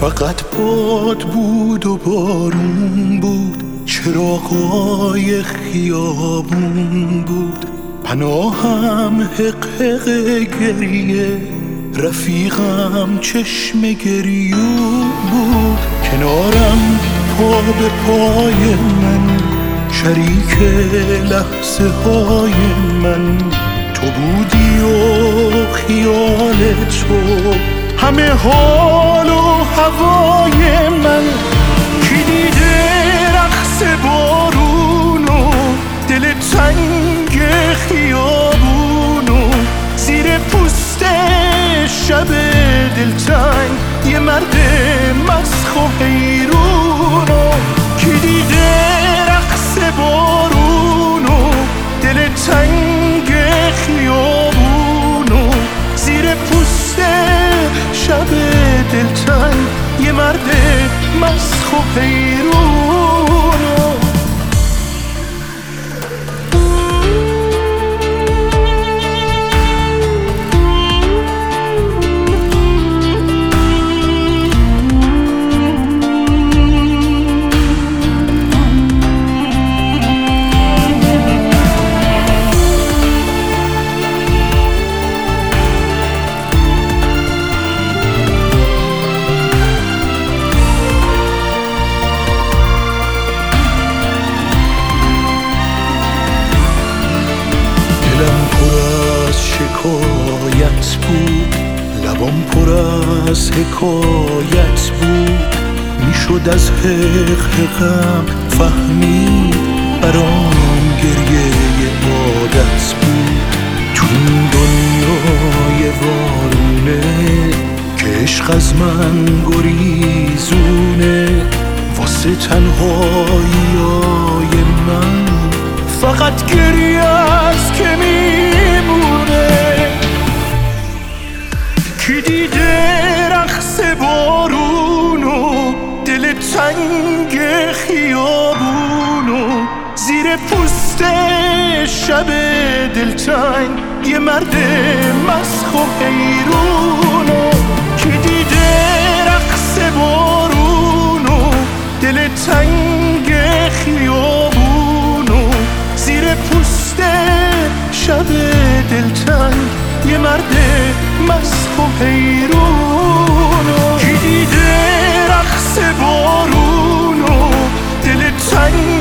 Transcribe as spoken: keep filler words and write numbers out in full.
فقط باد بود و بارون بود، چراغای خیابون بود، پناهم حق حق گریه، رفیقم چشم گریون بود. کنارم پا به پای من، شریک لحظه های من، تو بودی و خیال تو همه حال و هوای من. کی دیده رقص بارونو، دل تنگ خیابونو، زیر پوست شب دلتنگ یه مرد مسخ و حیرونو. کی دیده رقص بارونو، دل تنگ خیابونو، زیر پوست شب دلتنگ یه مرد مسخ و حیرونو. دلم پر از شکایت بود، لبام پر از حکایت بود، میشد از حق حقم فهمید برام گریه عادت بود. تو این دنیای وارونه که عشق از من گریزونه، واسه تنهاییای من فقط گریه است که میمونه. کی دیده رقص بارونو، دل تنگ خیابونو، زیر پوست شب دلتنگ یه مرد مسخ و حیرونو. کی دیده رقص بارونو، دل تنگ خیابونو، زیر پوست شب دلتنگ یه مرد مسخ و حیرونو. کی دیده رقص بارونو، دل تنگ